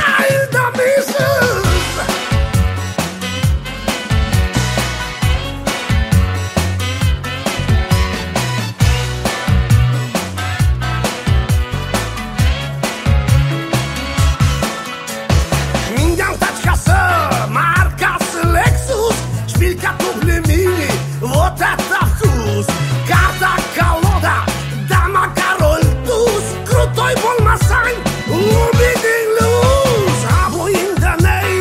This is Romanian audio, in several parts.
papagaio da Mrs. Mingeam tać kasę, marka Lexus, szpilka tu plemini, вот это вкус. Карта колода, дама король туз, крутой болмасаң, убедing lose. Обой индоней,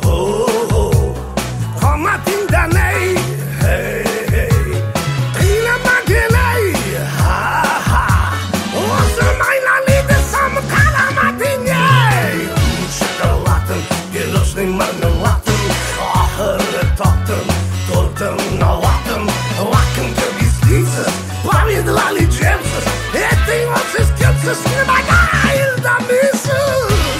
комат индоней, қинама келей, осы майлалиды сам қарамадың-ей. Шоколадым, пирожный мармеладым, ахыры таптым, тортым налатым, лакомка бисквитсіз, повидлали джемсіз, этой отсыз кемсіз, помогает да миссис.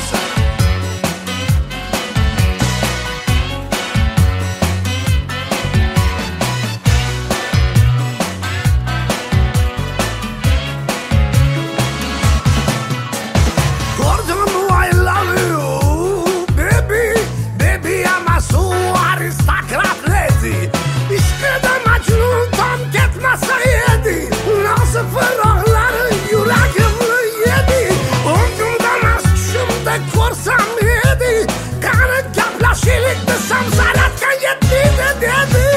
Gordon, I love you, baby, baby, I'm a so aristocrat lady. İşkıda Macnun tam ketmasa yedi, nasıl ferahları yüreğimle yedi. Omzumdan az düşümde korsam yedi, kanı kaplaşilikte samsaratkan yetti de dedi.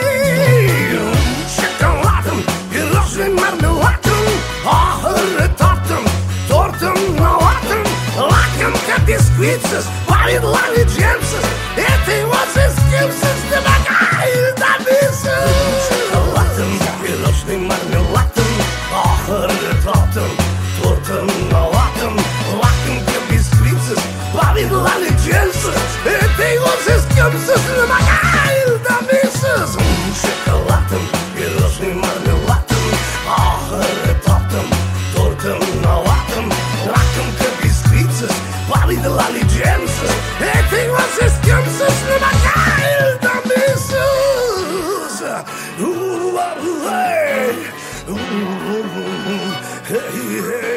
Şokoladım, pirojный marmeladым, ahırı tattım, тортом налатым, лакомка бисквитсіз, повидлали джемсіз, этой отсыз кемсіз, помогает да миссис. Шоколадым, пирожный мармеладым, ахыры таптым, тортом налатым, лакомка бисквитсіз, повидлали джемсіз, этой отсыз кемсіз, помогает да миссис. Шоколадым, пирожный мармеладым, ахыры таптым, тортом налатым, лакомка бисквитсіз, повидлали джемсіз, этой отсыз кемсіз, помогает да миссис. Hey, hey.